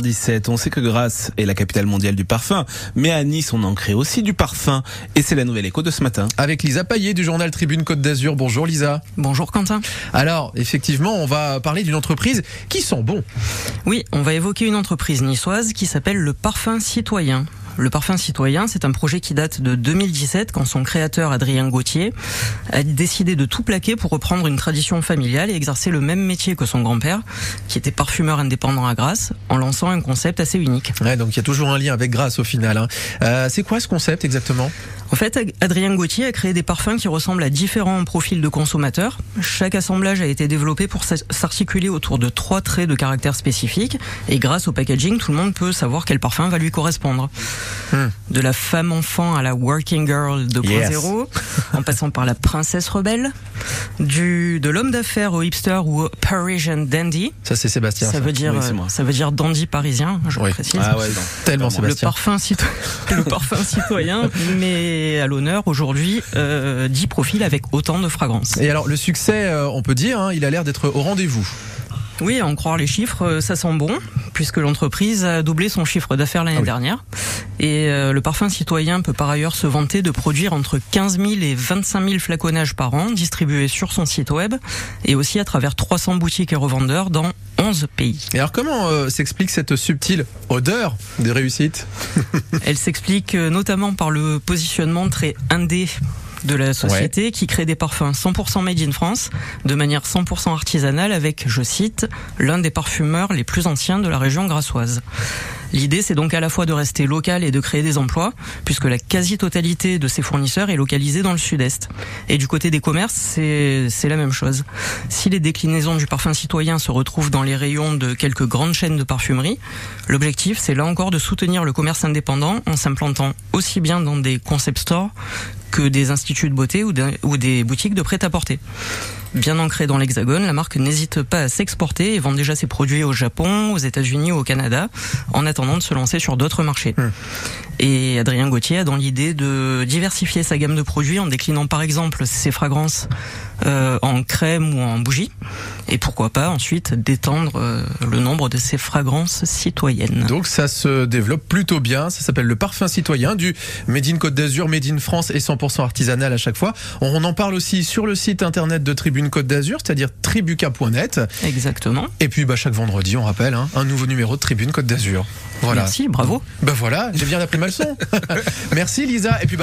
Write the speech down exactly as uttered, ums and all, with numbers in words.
dix-sept. On sait que Grasse est la capitale mondiale du parfum, mais à Nice, on en crée aussi du parfum. Et c'est la nouvelle écho de ce matin. Avec Lisa Payet du journal Tribune Côte d'Azur. Bonjour Lisa. Bonjour Quentin. Alors, effectivement, on va parler d'une entreprise qui sent bon. Oui, on va évoquer une entreprise niçoise qui s'appelle le Parfum Citoyen. Le Parfum Citoyen, c'est un projet qui date de deux mille dix-sept, quand son créateur, Adrien Gauthier, a décidé de tout plaquer pour reprendre une tradition familiale et exercer le même métier que son grand-père, qui était parfumeur indépendant à Grasse, en lançant un concept assez unique. Ouais, donc il y a toujours un lien avec Grasse au final. Hein. Euh, c'est quoi ce concept exactement ? En fait, Adrien Gauthier a créé des parfums qui ressemblent à différents profils de consommateurs. Chaque assemblage a été développé pour s'articuler autour de trois traits de caractère spécifiques. Et grâce au packaging, tout le monde peut savoir quel parfum va lui correspondre. Hmm. De la femme enfant à la working girl deux point zéro, yes. En passant par la princesse rebelle, du de l'homme d'affaires au hipster ou au Parisian dandy. Ça c'est Sébastien. Ça, ça. veut dire, oui, euh, ça veut dire dandy parisien, je oui. précise. Ah ouais, non. Tellement Sébastien. Le parfum, cito... le parfum citoyen, mais à l'honneur aujourd'hui euh, dix profils avec autant de fragrances. Et alors le succès, euh, on peut dire, hein, il a l'air d'être au rendez-vous. Oui, à en croire les chiffres, ça sent bon, puisque l'entreprise a doublé son chiffre d'affaires l'année ah oui. dernière. Et euh, le Parfum Citoyen peut par ailleurs se vanter de produire entre quinze mille et vingt-cinq mille flaconnages par an, distribués sur son site web, et aussi à travers trois cents boutiques et revendeurs dans onze pays. Et alors comment euh, s'explique cette subtile odeur de réussite ? Elle s'explique euh, notamment par le positionnement très indé de la société ouais. qui crée des parfums cent pour cent made in France, de manière cent pour cent artisanale avec, je cite, l'un des parfumeurs les plus anciens de la région grassoise. L'idée, c'est donc à la fois de rester local et de créer des emplois, puisque la quasi-totalité de ces fournisseurs est localisée dans le sud-est. Et du côté des commerces, c'est, c'est la même chose. Si les déclinaisons du parfum citoyen se retrouvent dans les rayons de quelques grandes chaînes de parfumerie, l'objectif, c'est là encore de soutenir le commerce indépendant en s'implantant aussi bien dans des concept stores que des instituts de beauté ou, de, ou des boutiques de prêt-à-porter. Bien ancrée dans l'Hexagone, la marque n'hésite pas à s'exporter et vend déjà ses produits au Japon, aux États-Unis ou au Canada, en attendant de se lancer sur d'autres marchés. Mmh. Et Adrien Gauthier a dans l'idée de diversifier sa gamme de produits en déclinant par exemple ses fragrances euh, en crème ou en bougie, et pourquoi pas ensuite d'étendre euh, le nombre de ses fragrances citoyennes. Donc ça se développe plutôt bien, ça s'appelle le Parfum Citoyen, du Made in Côte d'Azur, Made in France et cent pour cent artisanal à chaque fois. On en parle aussi sur le site internet de Tribune Côte d'Azur, c'est-à-dire tribuca point net. Exactement. Et puis bah, chaque vendredi, on rappelle, hein, un nouveau numéro de Tribune Côte d'Azur. Voilà. Merci, bravo. Ben voilà, j'ai bien appris ma leçon. Merci Lisa. Et puis bah,